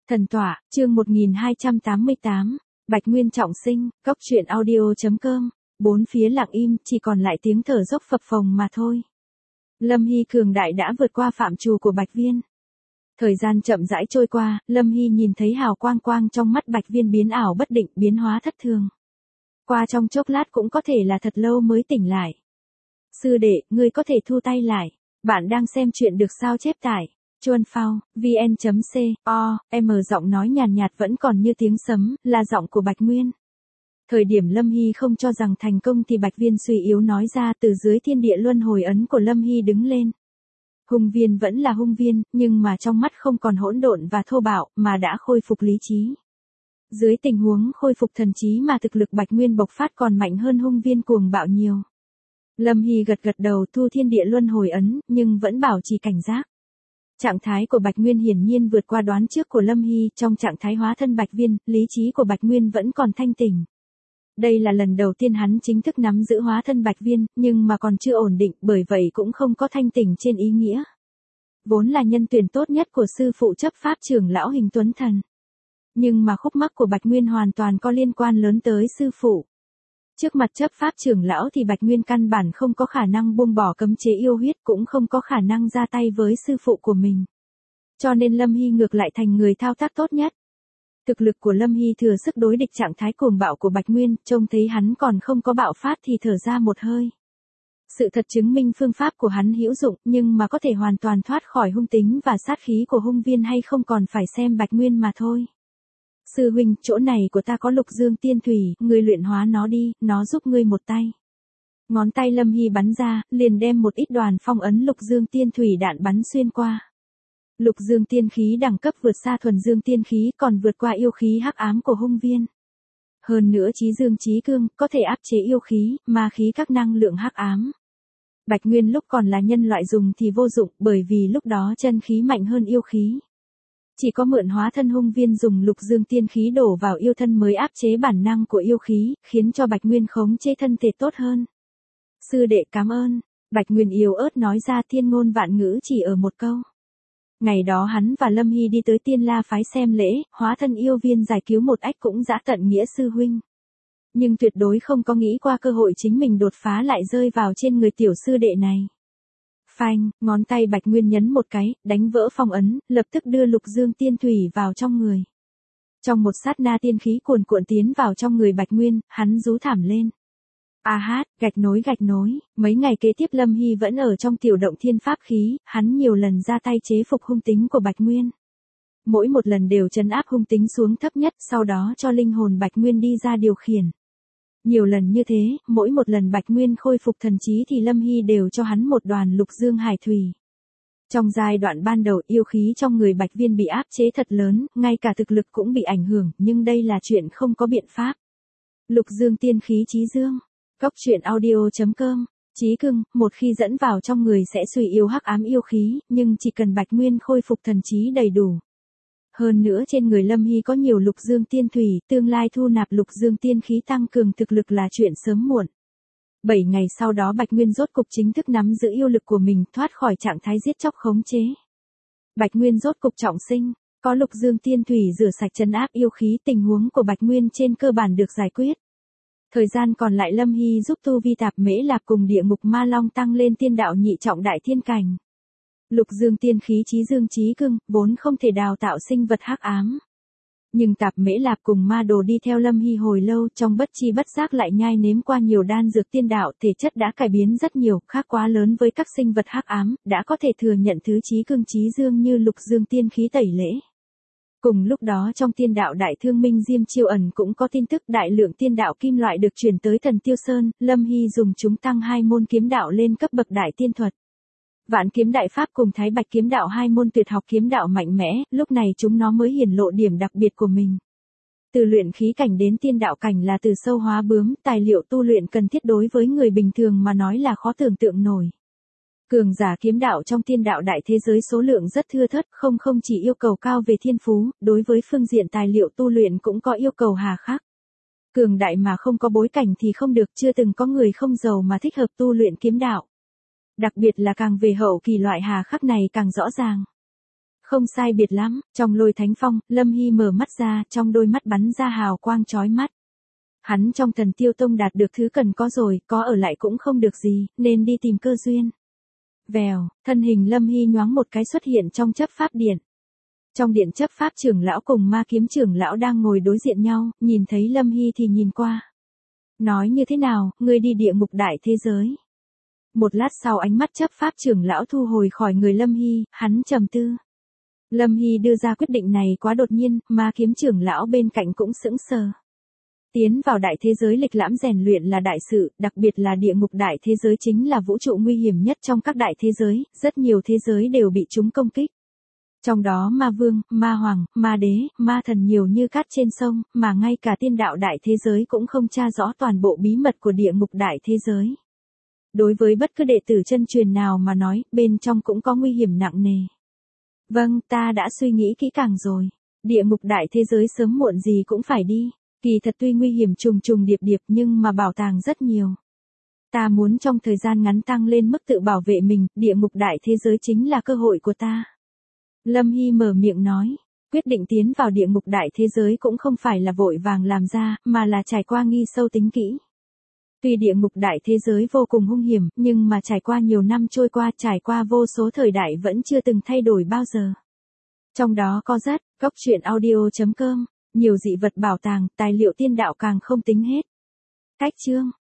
Thần tọa, chương 1288, Bạch Nguyên trọng sinh, cóc truyện audio.com, bốn phía lặng im, chỉ còn lại tiếng thở dốc phập phồng mà thôi. Lâm Hy cường đại đã vượt qua phạm trù của Bạch Viên. Thời gian chậm rãi trôi qua, Lâm Hy nhìn thấy hào quang quang trong mắt Bạch Viên biến ảo bất định, biến hóa thất thường. Qua trong chốc lát cũng có thể là thật lâu mới tỉnh lại. Sư đệ, ngươi có thể thu tay lại. Bạn đang xem chuyện được sao chép tải. Chuan Phao, vn.co.m giọng nói nhàn nhạt vẫn còn như tiếng sấm, là giọng của Bạch Nguyên. Thời điểm Lâm Hy không cho rằng thành công thì Bạch Viên suy yếu nói ra, từ dưới thiên địa luân hồi ấn của Lâm Hy đứng lên. Hung viên vẫn là hung viên, nhưng mà trong mắt không còn hỗn độn và thô bạo, mà đã khôi phục lý trí. Dưới tình huống khôi phục thần trí mà thực lực Bạch Nguyên bộc phát còn mạnh hơn hung viên cuồng bạo nhiều. Lâm Hy gật đầu thu thiên địa luân hồi ấn, nhưng vẫn bảo trì cảnh giác. Trạng thái của Bạch Nguyên hiển nhiên vượt qua đoán trước của Lâm Hy, trong trạng thái hóa thân Bạch Viên, lý trí của Bạch Nguyên vẫn còn thanh tỉnh. Đây là lần đầu tiên hắn chính thức nắm giữ hóa thân Bạch Viên, nhưng mà còn chưa ổn định, bởi vậy cũng không có thanh tỉnh trên ý nghĩa. Vốn là nhân tuyển tốt nhất của sư phụ chấp pháp trưởng lão Hình Tuấn Thần. Nhưng mà khúc mắc của Bạch Nguyên hoàn toàn có liên quan lớn tới sư phụ. Trước mặt chấp pháp trưởng lão thì Bạch Nguyên căn bản không có khả năng buông bỏ cấm chế yêu huyết, cũng không có khả năng ra tay với sư phụ của mình. Cho nên Lâm Hy ngược lại thành người thao tác tốt nhất. Thực lực của Lâm Hy thừa sức đối địch trạng thái cuồng bạo của Bạch Nguyên, trông thấy hắn còn không có bạo phát thì thở ra một hơi. Sự thật chứng minh phương pháp của hắn hữu dụng, nhưng mà có thể hoàn toàn thoát khỏi hung tính và sát khí của hung viên hay không còn phải xem Bạch Nguyên mà thôi. Sư huynh, chỗ này của ta có lục dương tiên thủy, ngươi luyện hóa nó đi, nó giúp ngươi một tay. Ngón tay Lâm Hy bắn ra, liền đem một ít đoàn phong ấn lục dương tiên thủy đạn bắn xuyên qua. Lục dương tiên khí đẳng cấp vượt xa thuần dương tiên khí, còn vượt qua yêu khí hắc ám của hung viên. Hơn nữa chí dương chí cương, có thể áp chế yêu khí, ma khí các năng lượng hắc ám. Bạch Nguyên lúc còn là nhân loại dùng thì vô dụng, bởi vì lúc đó chân khí mạnh hơn yêu khí. Chỉ có mượn hóa thân hung viên dùng lục dương tiên khí đổ vào yêu thân mới áp chế bản năng của yêu khí, khiến cho Bạch Nguyên khống chế thân thể tốt hơn. Sư đệ cảm ơn. Bạch Nguyên yếu ớt nói ra, thiên ngôn vạn ngữ chỉ ở một câu. Ngày đó hắn và Lâm Hy đi tới Tiên La phái xem lễ, hóa thân yêu viên giải cứu một ách cũng dã tận nghĩa sư huynh. Nhưng tuyệt đối không có nghĩ qua cơ hội chính mình đột phá lại rơi vào trên người tiểu sư đệ này. Phanh, ngón tay Bạch Nguyên nhấn một cái, đánh vỡ phong ấn, lập tức đưa lục dương tiên thủy vào trong người. Trong một sát na tiên khí cuồn cuộn tiến vào trong người Bạch Nguyên, hắn rú thảm lên. A hát, gạch nối, mấy ngày kế tiếp Lâm Hy vẫn ở trong tiểu động thiên pháp khí, hắn nhiều lần ra tay chế phục hung tính của Bạch Nguyên. Mỗi một lần đều trấn áp hung tính xuống thấp nhất, sau đó cho linh hồn Bạch Nguyên đi ra điều khiển. Nhiều lần như thế, mỗi một lần Bạch Nguyên khôi phục thần trí thì Lâm Hy đều cho hắn một đoàn lục dương hải thủy. Trong giai đoạn ban đầu yêu khí trong người Bạch Viên bị áp chế thật lớn, ngay cả thực lực cũng bị ảnh hưởng, nhưng đây là chuyện không có biện pháp. Lục dương tiên khí chí dương. Cóc truyện audio.com. Chí cưng, một khi dẫn vào trong người sẽ suy yếu hắc ám yêu khí, nhưng chỉ cần Bạch Nguyên khôi phục thần trí đầy đủ. Hơn nữa trên người Lâm Hy có nhiều lục dương tiên thủy, tương lai thu nạp lục dương tiên khí tăng cường thực lực là chuyện sớm muộn. 7 ngày sau đó Bạch Nguyên rốt cục chính thức nắm giữ yêu lực của mình, thoát khỏi trạng thái giết chóc khống chế. Bạch Nguyên rốt cục trọng sinh, có lục dương tiên thủy rửa sạch trấn áp yêu khí, tình huống của Bạch Nguyên trên cơ bản được giải quyết. Thời gian còn lại Lâm Hy giúp tu vi tạp mễ lạp cùng địa ngục ma long tăng lên tiên đạo nhị trọng đại thiên cảnh. Lục dương tiên khí chí dương chí cương, vốn không thể đào tạo sinh vật hắc ám. Nhưng tạp mễ lạp cùng ma đồ đi theo Lâm Hy hồi lâu, trong bất chi bất giác lại nhai nếm qua nhiều đan dược tiên đạo, thể chất đã cải biến rất nhiều, khác quá lớn với các sinh vật hắc ám, đã có thể thừa nhận thứ chí cương chí dương như lục dương tiên khí tẩy lễ. Cùng lúc đó trong tiên đạo đại thương minh Diêm Chiêu Ẩn cũng có tin tức đại lượng tiên đạo kim loại được chuyển tới Thần Tiêu Sơn, Lâm Hy dùng chúng tăng 2 môn kiếm đạo lên cấp bậc đại tiên thuật. Vạn kiếm đại pháp cùng Thái Bạch kiếm đạo 2 môn tuyệt học kiếm đạo mạnh mẽ, lúc này chúng nó mới hiển lộ điểm đặc biệt của mình. Từ luyện khí cảnh đến tiên đạo cảnh là từ sâu hóa bướm, tài liệu tu luyện cần thiết đối với người bình thường mà nói là khó tưởng tượng nổi. Cường giả kiếm đạo trong tiên đạo đại thế giới số lượng rất thưa thớt, không chỉ yêu cầu cao về thiên phú, đối với phương diện tài liệu tu luyện cũng có yêu cầu hà khắc. Cường đại mà không có bối cảnh thì không được, chưa từng có người không giàu mà thích hợp tu luyện kiếm đạo. Đặc biệt là càng về hậu kỳ loại hà khắc này càng rõ ràng. Không sai biệt lắm, trong Lôi Thánh Phong, Lâm Hy mở mắt ra, trong đôi mắt bắn ra hào quang chói mắt. Hắn trong Thần Tiêu Tông đạt được thứ cần có rồi, có ở lại cũng không được gì, nên đi tìm cơ duyên. Vèo, thân hình Lâm Hy nhoáng một cái xuất hiện trong chấp pháp điện. Trong điện chấp pháp trưởng lão cùng ma kiếm trưởng lão đang ngồi đối diện nhau, nhìn thấy Lâm Hy thì nhìn qua. Nói như thế nào, ngươi đi địa ngục đại thế giới. Một lát sau ánh mắt chấp pháp trưởng lão thu hồi khỏi người Lâm Hy, hắn trầm tư. Lâm Hy đưa ra quyết định này quá đột nhiên, ma kiếm trưởng lão bên cạnh cũng sững sờ. Tiến vào đại thế giới lịch lãm rèn luyện là đại sự, đặc biệt là địa ngục đại thế giới chính là vũ trụ nguy hiểm nhất trong các đại thế giới, rất nhiều thế giới đều bị chúng công kích. Trong đó ma vương, ma hoàng, ma đế, ma thần nhiều như cát trên sông, mà ngay cả tiên đạo đại thế giới cũng không tra rõ toàn bộ bí mật của địa ngục đại thế giới. Đối với bất cứ đệ tử chân truyền nào mà nói, bên trong cũng có nguy hiểm nặng nề. Vâng, ta đã suy nghĩ kỹ càng rồi. Địa ngục đại thế giới sớm muộn gì cũng phải đi. Kỳ thật tuy nguy hiểm trùng trùng điệp điệp nhưng mà bảo tàng rất nhiều. Ta muốn trong thời gian ngắn tăng lên mức tự bảo vệ mình, địa ngục đại thế giới chính là cơ hội của ta. Lâm Hy mở miệng nói, quyết định tiến vào địa ngục đại thế giới cũng không phải là vội vàng làm ra, mà là trải qua nghi sâu tính kỹ. Tuy địa ngục đại thế giới vô cùng hung hiểm, nhưng mà trải qua nhiều năm trôi qua, trải qua vô số thời đại vẫn chưa từng thay đổi bao giờ. Trong đó có rất, cốc truyện audio.com, nhiều dị vật bảo tàng, tài liệu tiên đạo càng không tính hết. Cách chương